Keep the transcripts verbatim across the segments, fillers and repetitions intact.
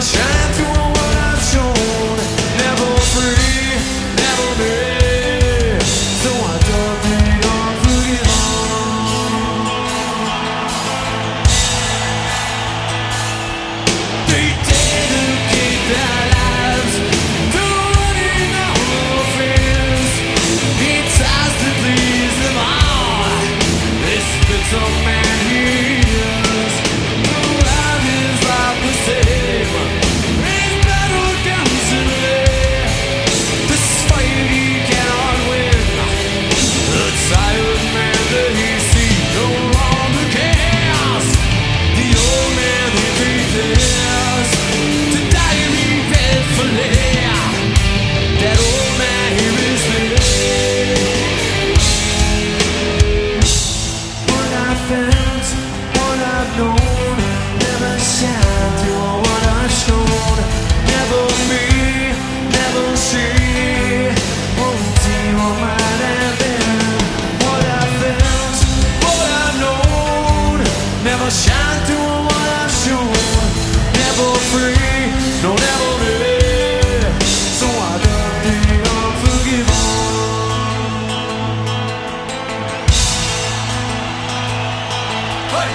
shine through what I've shown. Never free, never me. So I don't need unforgiven. They dedicate their lives to running out of fears. He tries to please them all. This little man hears. Throughout his life the same. His battle constantly. This fight he cannot win. The tired man that he sees no longer cares. The old man he prepares to die regretfully. That old man here is there. What I felt, what I've known, never shine through what I've shown. Never me, never see. Won't see what might have been. What I felt, what I've known, never shine through what I've shown. Never free, no never me. So I love the unforgiven. Hey!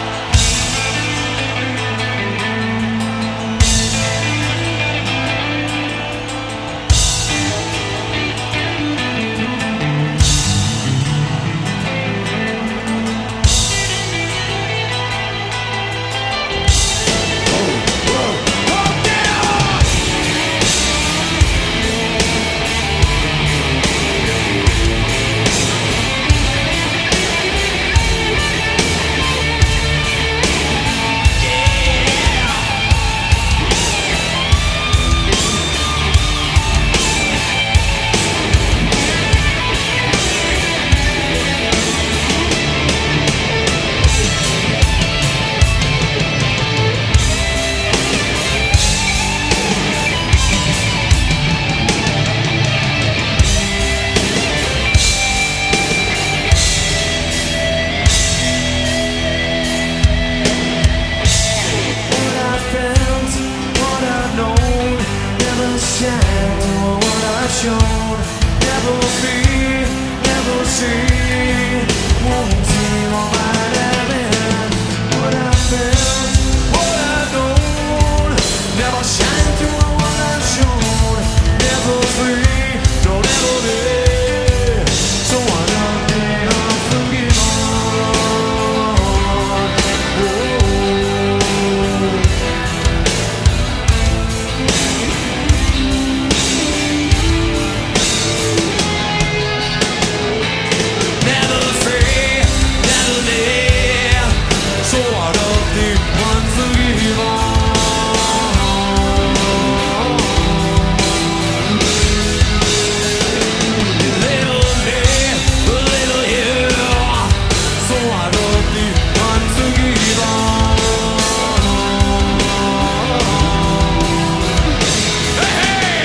What I felt, what I've known, never shine through what I've shown. Never be, never see. Won't see what might have been. What I felt, what I've known, never shine through what I've shown. Never free, no never be. So I love the unforgiven. Oh. Never free, never near. So out of the unforgiven. Little me, little you. So out of the unforgiven. Hey, hey!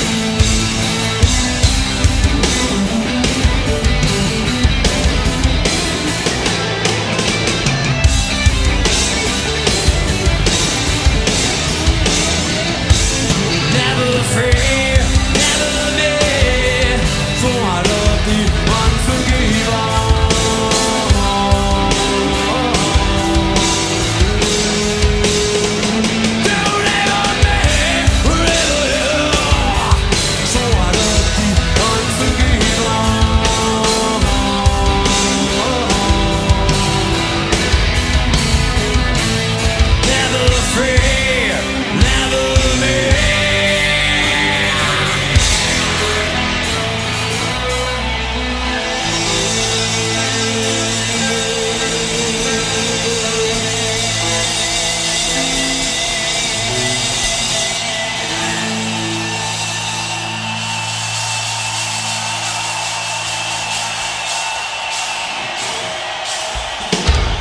Never free, never me. So I love the unforgiven. Don't ever me, forever you. So I love the unforgiven. Never free, never me.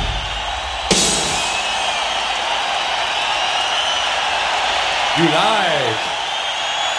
You lie.